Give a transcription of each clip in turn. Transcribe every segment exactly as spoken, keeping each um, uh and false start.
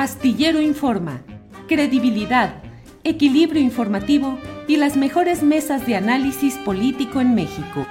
Astillero Informa, credibilidad, equilibrio informativo y las mejores mesas de análisis político en México.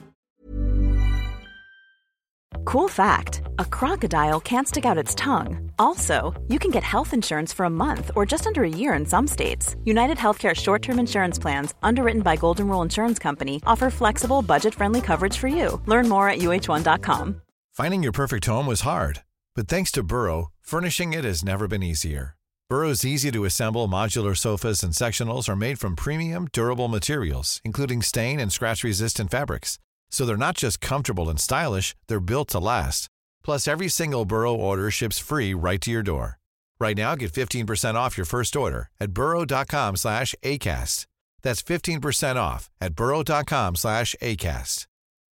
Cool fact, a crocodile can't stick out its tongue. Also, you can get health insurance for a month or just under a year in some states. United Healthcare short-term insurance plans, underwritten by Golden Rule Insurance Company, offer flexible, budget-friendly coverage for you. Learn more at U H one dot com. Finding your perfect home was hard, but thanks to Burrow, furnishing it has never been easier. Burrow's easy-to-assemble modular sofas and sectionals are made from premium, durable materials, including stain and scratch-resistant fabrics. So they're not just comfortable and stylish, they're built to last. Plus, every single Burrow order ships free right to your door. Right now, get fifteen percent off your first order at burrow.com slash ACAST. That's fifteen percent off at burrow.com slash ACAST.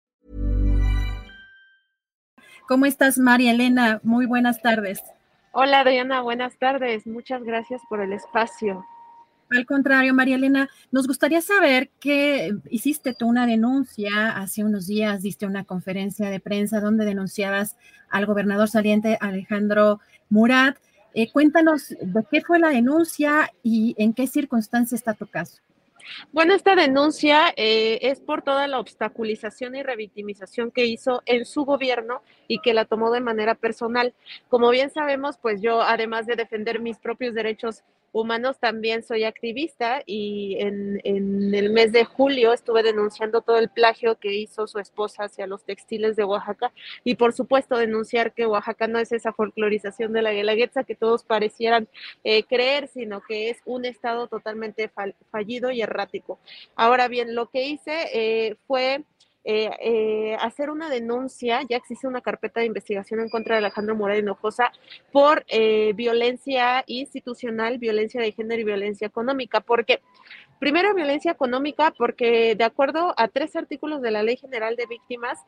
¿Cómo estás, María Elena? Muy buenas tardes. Hola, Diana, buenas tardes. Muchas gracias por el espacio. Al contrario, María Elena, nos gustaría saber que hiciste tú una denuncia hace unos días, diste una conferencia de prensa donde denunciabas al gobernador saliente Alejandro Murat. Eh, cuéntanos de qué fue la denuncia y en qué circunstancia está tu caso. Bueno, esta denuncia eh, es por toda la obstaculización y revictimización que hizo en su gobierno y que la tomó de manera personal. Como bien sabemos, pues yo, además de defender mis propios derechos humanos, también soy activista y en, en el mes de julio estuve denunciando todo el plagio que hizo su esposa hacia los textiles de Oaxaca y por supuesto denunciar que Oaxaca no es esa folclorización de la Guelaguetza que todos parecieran eh, creer, sino que es un estado totalmente fall- fallido y errático. Ahora bien, lo que hice eh, fue Eh, eh, hacer una denuncia. Ya existe una carpeta de investigación en contra de Alejandro Murat Hinojosa por eh, violencia institucional, violencia de género y violencia económica, porque primero violencia económica, porque de acuerdo a tres artículos de la Ley General de Víctimas,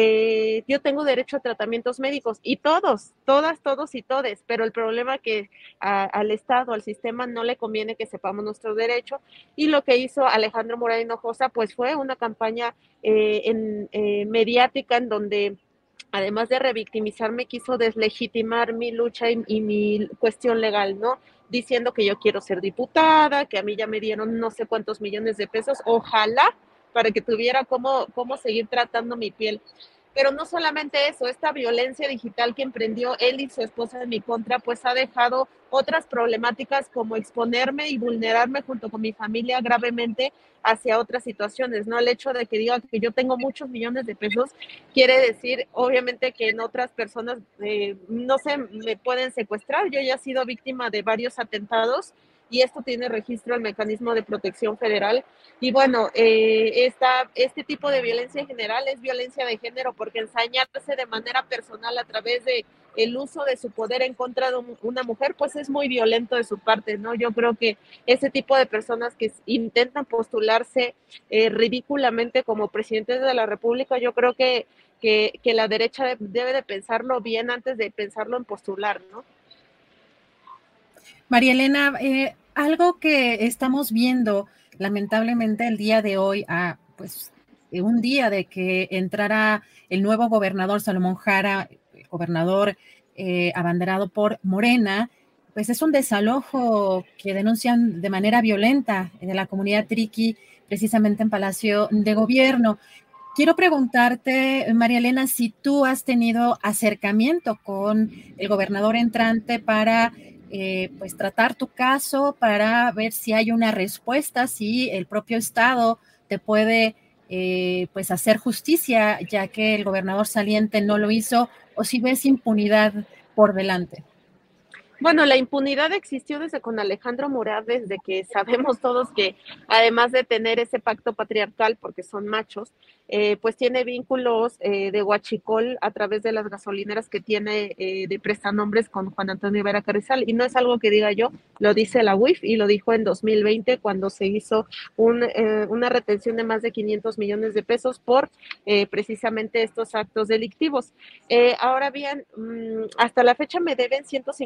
eh, yo tengo derecho a tratamientos médicos y todos, todas, todos y todes, pero el problema es que a, al Estado, al sistema no le conviene que sepamos nuestro derecho y lo que hizo Alejandro Murat Hinojosa pues fue una campaña eh, en, eh, mediática en donde además de revictimizarme, quiso deslegitimar mi lucha y, y mi cuestión legal, ¿no? Diciendo que yo quiero ser diputada, que a mí ya me dieron no sé cuántos millones de pesos, ojalá para que tuviera cómo, cómo seguir tratando mi piel. Pero no solamente eso, esta violencia digital que emprendió él y su esposa en mi contra, pues ha dejado otras problemáticas como exponerme y vulnerarme junto con mi familia gravemente hacia otras situaciones, ¿no? El hecho de que diga que yo tengo muchos millones de pesos quiere decir, obviamente, que en otras personas, eh, no sé, me pueden secuestrar. Yo ya he sido víctima de varios atentados y esto tiene registro el Mecanismo de Protección Federal. Y bueno, eh, esta, este tipo de violencia en general es violencia de género porque ensañarse de manera personal a través de el uso de su poder en contra de una mujer, pues es muy violento de su parte, ¿no? Yo creo que ese tipo de personas que intentan postularse eh, ridículamente como presidentes de la República, yo creo que, que, que la derecha debe de pensarlo bien antes de pensarlo en postular, ¿no? María Elena, eh, algo que estamos viendo lamentablemente el día de hoy, a pues eh, un día de que entrara el nuevo gobernador Salomón Jara, el gobernador eh, abanderado por Morena, pues es un desalojo que denuncian de manera violenta de la comunidad triqui, precisamente en Palacio de Gobierno. Quiero preguntarte, María Elena, si tú has tenido acercamiento con el gobernador entrante para eh, pues tratar tu caso, para ver si hay una respuesta, si el propio Estado te puede eh, pues hacer justicia, ya que el gobernador saliente no lo hizo, o si ves impunidad por delante. Bueno, la impunidad existió desde con Alejandro Murat, desde que sabemos todos que además de tener ese pacto patriarcal, porque son machos, eh, pues tiene vínculos eh, de huachicol a través de las gasolineras que tiene eh, de prestanombres con Juan Antonio Vera Carrizal. Y no es algo que diga yo, lo dice la U I F y lo dijo en dos mil veinte cuando se hizo un, eh, una retención de más de quinientos millones de pesos por eh, precisamente estos actos delictivos. Eh, ahora bien, mmm, hasta la fecha me deben ciento cincuenta mil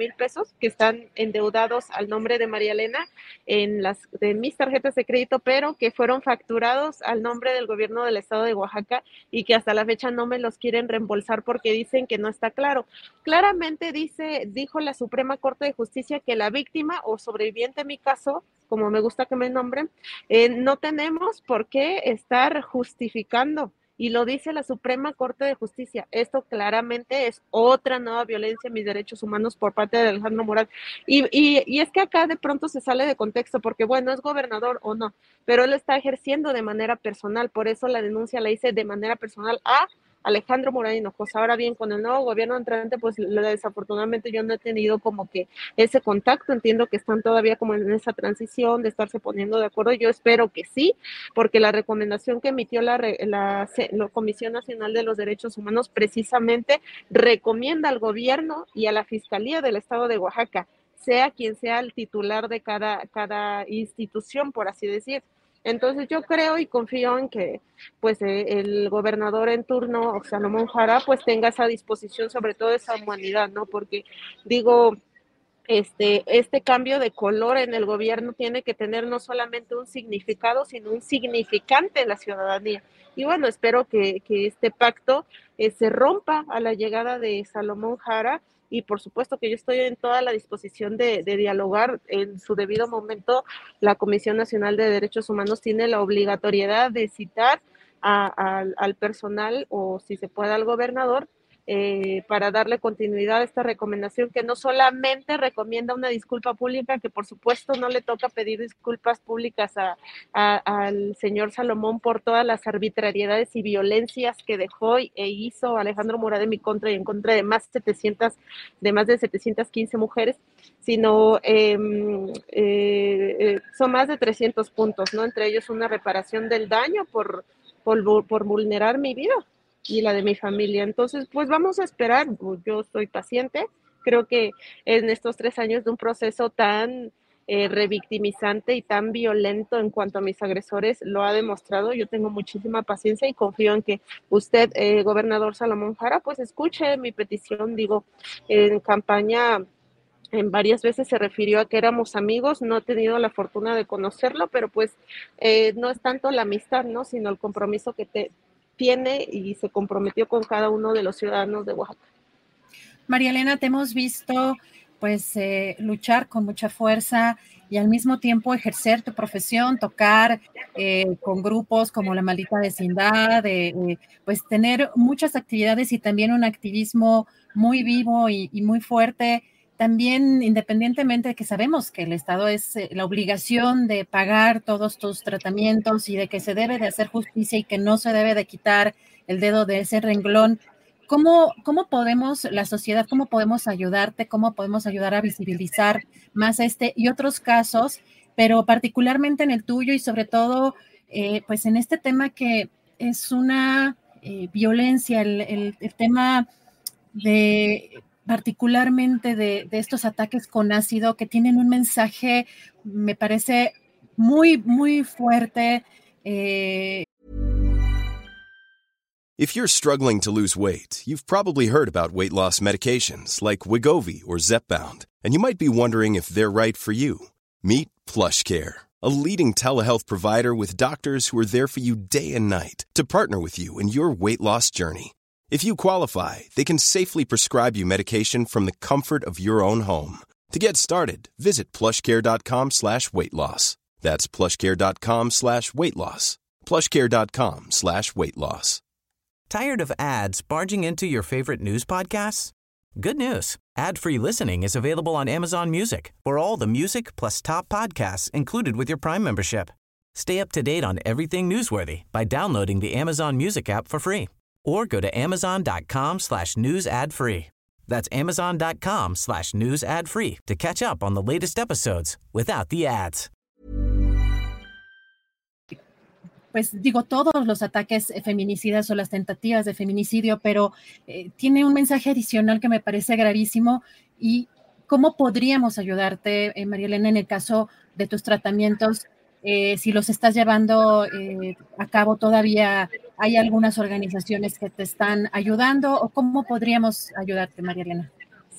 mil pesos que están endeudados al nombre de María Elena en las de mis tarjetas de crédito, pero que fueron facturados al nombre del gobierno del estado de Oaxaca y que hasta la fecha no me los quieren reembolsar porque dicen que no está claro. Claramente dice, dijo la Suprema Corte de Justicia que la víctima o sobreviviente en mi caso, como me gusta que me nombren, eh, no tenemos por qué estar justificando. Y lo dice la Suprema Corte de Justicia. Esto claramente es otra nueva violencia en mis derechos humanos por parte de Alejandro Murat. Y, y, y es que acá de pronto se sale de contexto, porque bueno, es gobernador o no, pero él está ejerciendo de manera personal, por eso la denuncia la hice de manera personal a Alejandro Murat Hinojosa. Ahora bien, con el nuevo gobierno entrante, pues desafortunadamente yo no he tenido como que ese contacto, entiendo que están todavía como en esa transición de estarse poniendo de acuerdo, yo espero que sí, porque la recomendación que emitió la, la, la Comisión Nacional de los Derechos Humanos precisamente recomienda al gobierno y a la Fiscalía del Estado de Oaxaca, sea quien sea el titular de cada, cada institución, por así decir. Entonces yo creo y confío en que pues eh, el gobernador en turno, Salomón Jara, pues tenga esa disposición, sobre todo esa humanidad, ¿no? Porque digo, este, este cambio de color en el gobierno tiene que tener no solamente un significado, sino un significante en la ciudadanía. Y bueno, espero que, que este pacto eh, se rompa a la llegada de Salomón Jara. Y por supuesto que yo estoy en toda la disposición de, de dialogar en su debido momento. La Comisión Nacional de Derechos Humanos tiene la obligatoriedad de citar a, a, al personal o si se puede al gobernador eh, para darle continuidad a esta recomendación que no solamente recomienda una disculpa pública, que por supuesto no le toca pedir disculpas públicas a, a, al señor Salomón por todas las arbitrariedades y violencias que dejó e hizo Alejandro Murat en mi contra y en contra de más, setecientas, de más de setecientas quince mujeres, sino eh, eh, son más de trescientos puntos, ¿no? Entre ellos una reparación del daño por, por, por vulnerar mi vida y la de mi familia. Entonces, pues vamos a esperar. Yo soy paciente. Creo que en estos tres años de un proceso tan eh, revictimizante y tan violento en cuanto a mis agresores lo ha demostrado. Yo tengo muchísima paciencia y confío en que usted, eh, gobernador Salomón Jara, pues escuche mi petición. Digo, en campaña en varias veces se refirió a que éramos amigos, no he tenido la fortuna de conocerlo, pero pues eh, no es tanto la amistad, ¿no? Sino el compromiso que te tiene y se comprometió con cada uno de los ciudadanos de Oaxaca. María Elena, te hemos visto pues eh, luchar con mucha fuerza y al mismo tiempo ejercer tu profesión, tocar eh, con grupos como La Maldita Vecindad, eh, eh, pues tener muchas actividades y también un activismo muy vivo y, y muy fuerte. También, independientemente de que sabemos que el Estado es eh, la obligación de pagar todos tus tratamientos y de que se debe de hacer justicia y que no se debe de quitar el dedo de ese renglón, ¿cómo, cómo podemos, la sociedad, cómo podemos ayudarte, cómo podemos ayudar a visibilizar más este y otros casos, pero particularmente en el tuyo y sobre todo, eh, pues en este tema que es una eh, violencia, el, el, el tema de... particularmente de, de estos ataques con ácido que tienen un mensaje, me parece muy, muy fuerte. Eh... If you're struggling to lose weight, you've probably heard about weight loss medications like Wegovy or Zepbound, and you might be wondering if they're right for you. Meet PlushCare, a leading telehealth provider with doctors who are there for you day and night to partner with you in your weight loss journey. If you qualify, they can safely prescribe you medication from the comfort of your own home. To get started, visit plushcare.com slash weight loss. That's plushcare.com slash weight loss. plushcare.com slash weight loss. Tired of ads barging into your favorite news podcasts? Good news. Ad-free listening is available on Amazon Music for all the music plus top podcasts included with your Prime membership. Stay up to date on everything newsworthy by downloading the Amazon Music app for free. Or go to amazon.com slash news ad free. That's amazon.com slash news ad free to catch up on the latest episodes without the ads. Pues digo, todos los ataques feminicidas o las tentativas de feminicidio, pero eh, tiene un mensaje adicional que me parece gravísimo. ¿Y cómo podríamos ayudarte, eh, María Elena, en el caso de tus tratamientos? Eh, si los estás llevando eh, a cabo todavía, ¿hay algunas organizaciones que te están ayudando o cómo podríamos ayudarte, María Elena?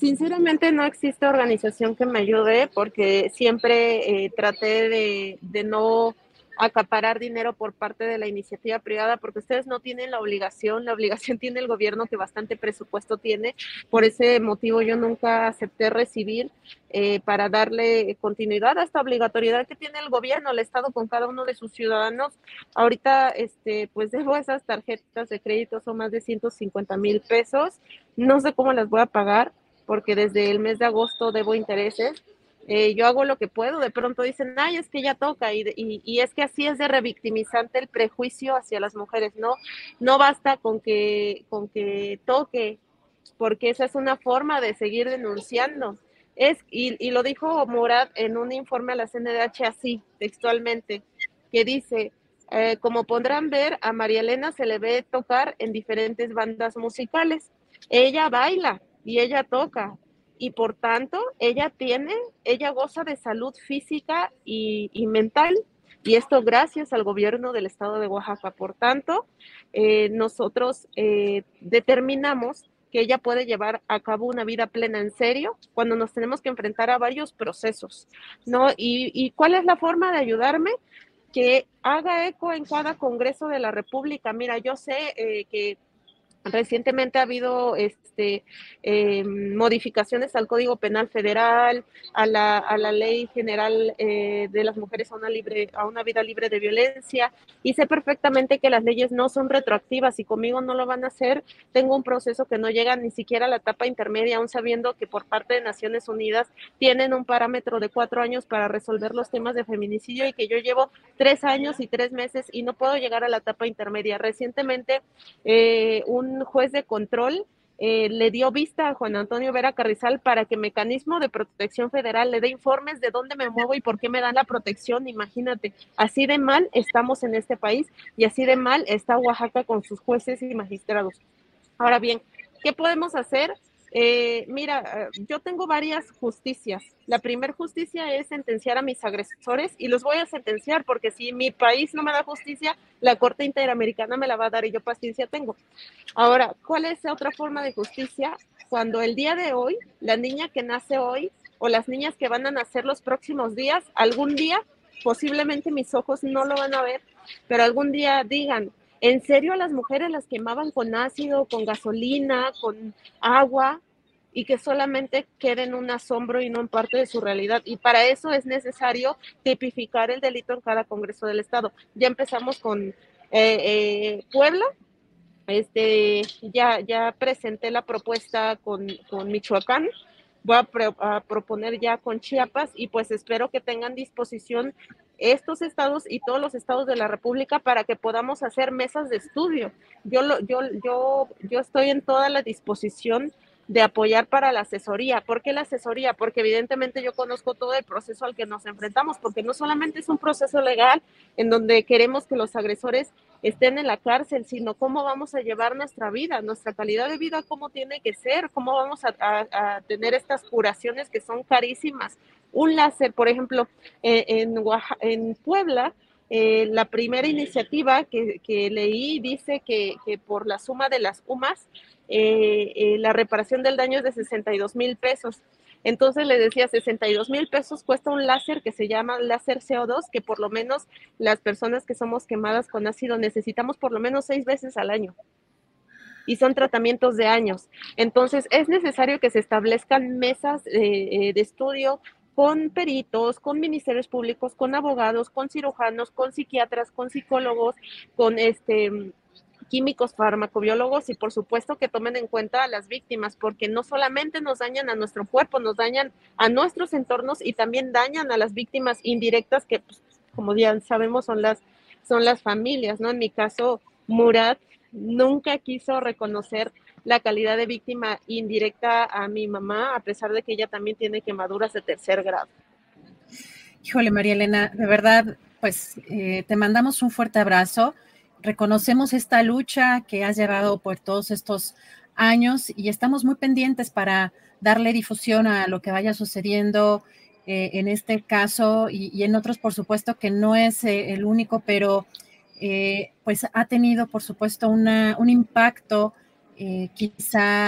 Sinceramente no existe organización que me ayude porque siempre eh, traté de, de no acaparar dinero por parte de la iniciativa privada, porque ustedes no tienen la obligación, la obligación tiene el gobierno, que bastante presupuesto tiene. Por ese motivo yo nunca acepté recibir eh, para darle continuidad a esta obligatoriedad que tiene el gobierno, el Estado con cada uno de sus ciudadanos. Ahorita este pues debo esas tarjetas de crédito, son más de ciento cincuenta mil pesos, no sé cómo las voy a pagar porque desde el mes de agosto debo intereses. Eh, yo hago lo que puedo, de pronto dicen, ay, es que ya toca, y, y, y es que así es de revictimizante el prejuicio hacia las mujeres, ¿no? No basta con que, con que toque, porque esa es una forma de seguir denunciando. Es, y, y lo dijo Murat en un informe a la C N D H así, textualmente, que dice, eh, como podrán ver, a María Elena se le ve tocar en diferentes bandas musicales. Ella baila y ella toca, y por tanto ella tiene, ella goza de salud física y, y mental, y esto gracias al gobierno del estado de Oaxaca. Por tanto, eh, nosotros eh, determinamos que ella puede llevar a cabo una vida plena en serio cuando nos tenemos que enfrentar a varios procesos, ¿no? ¿Y, y cuál es la forma de ayudarme? Que haga eco en cada Congreso de la República. Mira, yo sé eh, que recientemente ha habido este, eh, modificaciones al Código Penal Federal, a la, a la Ley General eh, de las Mujeres a una, libre, a una vida libre de violencia, y sé perfectamente que las leyes no son retroactivas y conmigo no lo van a hacer. Tengo un proceso que no llega ni siquiera a la etapa intermedia, aún sabiendo que por parte de Naciones Unidas tienen un parámetro de cuatro años para resolver los temas de feminicidio y que yo llevo tres años y tres meses y no puedo llegar a la etapa intermedia. Recientemente eh, un un juez de control eh, le dio vista a Juan Antonio Vera Carrizal para que Mecanismo de Protección Federal le dé informes de dónde me muevo y por qué me dan la protección. Imagínate, así de mal estamos en este país y así de mal está Oaxaca con sus jueces y magistrados. Ahora bien, ¿qué podemos hacer? Eh, mira, yo tengo varias justicias. La primera justicia es sentenciar a mis agresores y los voy a sentenciar porque si mi país no me da justicia, la Corte Interamericana me la va a dar y yo paciencia tengo. Ahora, ¿cuál es la otra forma de justicia? Cuando el día de hoy, la niña que nace hoy o las niñas que van a nacer los próximos días, algún día, posiblemente mis ojos no lo van a ver, pero algún día digan, ¿en serio a las mujeres las quemaban con ácido, con gasolina, con agua, y que solamente quede en un asombro y no en parte de su realidad? Y para eso es necesario tipificar el delito en cada Congreso del Estado. Ya empezamos con eh, eh, Puebla, este, ya, ya presenté la propuesta con, con Michoacán, voy a, pre, a proponer ya con Chiapas y pues espero que tengan disposición estos estados y todos los estados de la República para que podamos hacer mesas de estudio. Yo, lo, yo, yo, yo estoy en toda la disposición de apoyar para la asesoría. ¿Por qué la asesoría? Porque evidentemente yo conozco todo el proceso al que nos enfrentamos, porque no solamente es un proceso legal en donde queremos que los agresores estén en la cárcel, sino cómo vamos a llevar nuestra vida, nuestra calidad de vida, cómo tiene que ser, cómo vamos a, a, a tener estas curaciones que son carísimas. Un láser, por ejemplo, eh, en, Oaxaca, en Puebla, eh, la primera iniciativa que, que leí dice que, que por la suma de las U M A S, eh, eh, la reparación del daño es de sesenta y dos mil pesos. Entonces le decía, sesenta y dos mil pesos cuesta un láser que se llama láser C O dos, que por lo menos las personas que somos quemadas con ácido necesitamos por lo menos seis veces al año. Y son tratamientos de años. Entonces es necesario que se establezcan mesas eh, de estudio con peritos, con ministerios públicos, con abogados, con cirujanos, con psiquiatras, con psicólogos, con este... químicos, farmacobiólogos y por supuesto que tomen en cuenta a las víctimas, porque no solamente nos dañan a nuestro cuerpo, nos dañan a nuestros entornos y también dañan a las víctimas indirectas que, pues, como ya sabemos, son las, son las familias, ¿no? En mi caso, Murat nunca quiso reconocer la calidad de víctima indirecta a mi mamá, a pesar de que ella también tiene quemaduras de tercer grado. Híjole, María Elena, de verdad, pues eh, te mandamos un fuerte abrazo. Reconocemos esta lucha que has llevado por todos estos años y estamos muy pendientes para darle difusión a lo que vaya sucediendo eh, en este caso y, y en otros, por supuesto, que no es eh, el único, pero eh, pues ha tenido, por supuesto, una, un impacto eh, quizá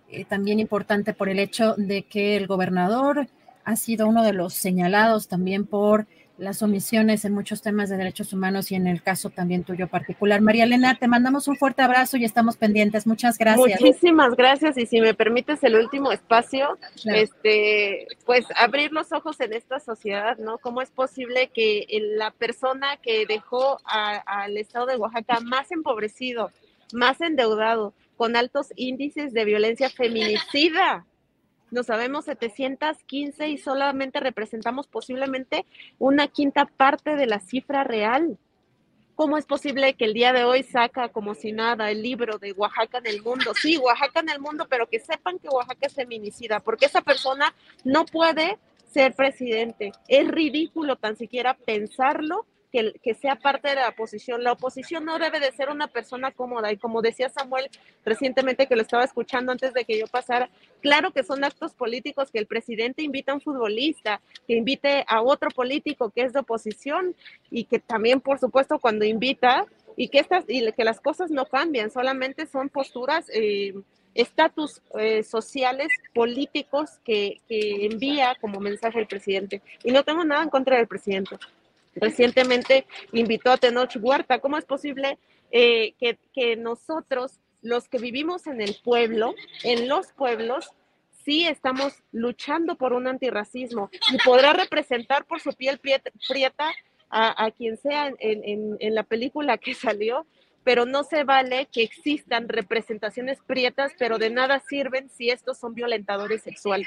eh, también importante por el hecho de que el gobernador ha sido uno de los señalados también por las omisiones en muchos temas de derechos humanos y en el caso también tuyo particular. María Elena, te mandamos un fuerte abrazo y estamos pendientes. Muchas gracias. Muchísimas gracias, y si me permites el último espacio, claro. este, pues abrir los ojos en esta sociedad, ¿no? ¿Cómo es posible que la persona que dejó a, al estado de Oaxaca más empobrecido, más endeudado, con altos índices de violencia feminicida, nos sabemos setecientos quince y solamente representamos posiblemente una quinta parte de la cifra real? ¿Cómo es posible que el día de hoy saca como si nada el libro de Oaxaca en el mundo? Sí, Oaxaca en el mundo, pero que sepan que Oaxaca es feminicida, porque esa persona no puede ser presidente. Es ridículo tan siquiera pensarlo, que, que sea parte de la oposición. La oposición no debe de ser una persona cómoda, y como decía Samuel recientemente, que lo estaba escuchando antes de que yo pasara, claro que son actos políticos que el presidente invita a un futbolista, que invite a otro político que es de oposición, y que también, por supuesto, cuando invita, y que, estas, y que las cosas no cambian, solamente son posturas, eh, estatus eh, sociales, políticos que, que envía como mensaje el presidente. Y no tengo nada en contra del presidente. Recientemente invitó a Tenoch Huerta. ¿Cómo es posible eh, que, que nosotros, los que vivimos en el pueblo, en los pueblos, sí estamos luchando por un antirracismo, y podrá representar por su piel prieta a, a quien sea en, en, en la película que salió, pero no se vale que existan representaciones prietas, pero de nada sirven si estos son violentadores sexuales?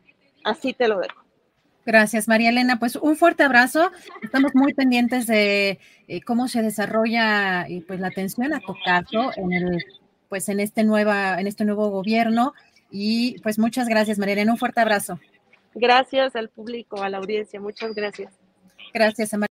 Así te lo dejo. Gracias, María Elena. Pues un fuerte abrazo. Estamos muy pendientes de eh, cómo se desarrolla eh, pues la atención a tu caso en el, pues en este nueva, en este nuevo gobierno. Y pues muchas gracias, María Elena. Un fuerte abrazo. Gracias al público, a la audiencia. Muchas gracias. Gracias, María.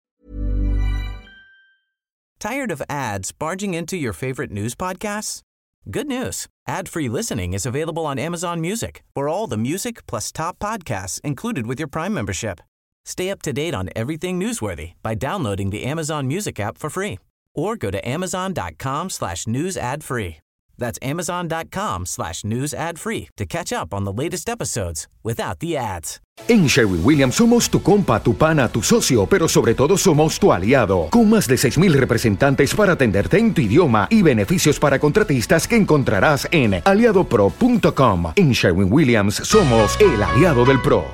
Tired of ads barging into your favorite news podcasts? Good news. Ad-free listening is available on Amazon Music for all the music plus top podcasts included with your Prime membership. Stay up to date on everything newsworthy by downloading the Amazon Music app for free or go to amazon.com slash news ad free. That's amazon.com slash news ad free to catch up on the latest episodes without the ads. En Sherwin-Williams somos tu compa, tu pana, tu socio, pero sobre todo somos tu aliado, con más de seis mil representantes para atenderte en tu idioma y beneficios para contratistas que encontrarás en aliado pro punto com. En Sherwin-Williams somos el aliado del pro.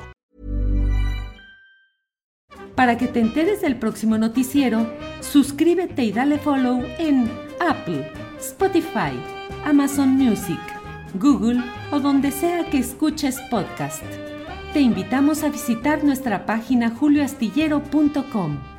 Para que te enteres del próximo noticiero, suscríbete y dale follow en Apple, Spotify, Amazon Music, Google o donde sea que escuches podcast. Te invitamos a visitar nuestra página julio astillero punto com.